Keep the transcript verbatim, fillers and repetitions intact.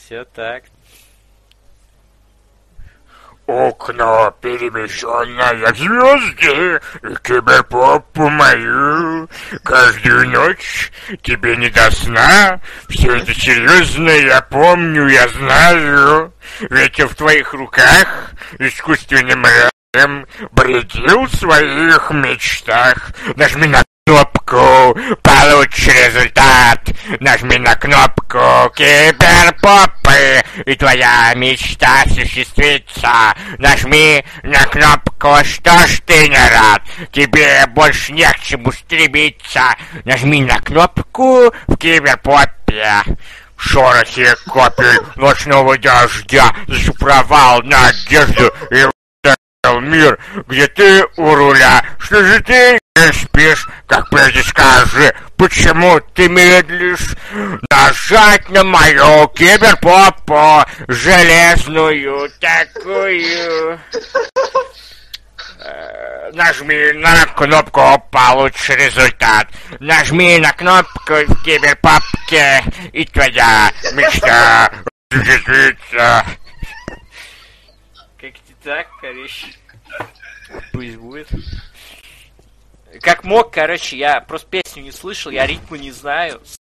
Все так. Окно, перемещенное в звезды, и киберпопу мою. Каждую ночь тебе не до сна. Все это серьезно, я помню, я знаю. Ведь в твоих руках искусственным разум бредил в своих мечтах. Нажми на кнопку, получишь результат. Нажми на кнопку киберпопы, и твоя мечта осуществится. Нажми на кнопку, что ж ты не рад? Тебе больше не к чему стремиться. Нажми на кнопку в киберпопе. Шорохи капель ночного дождя зашифровал надежду и мир, где ты у руля. Что же ты не спишь? Как прежде скажи, почему ты медлишь? Нажать на мою киберпопу, железную такую. Нажми на кнопку, получишь результат. Нажми на кнопку в киберпопке, и твоя мечта осуществится. Как-то так, короче. Пусть будет. Как мог, короче, я просто песню не слышал, я ритму не знаю.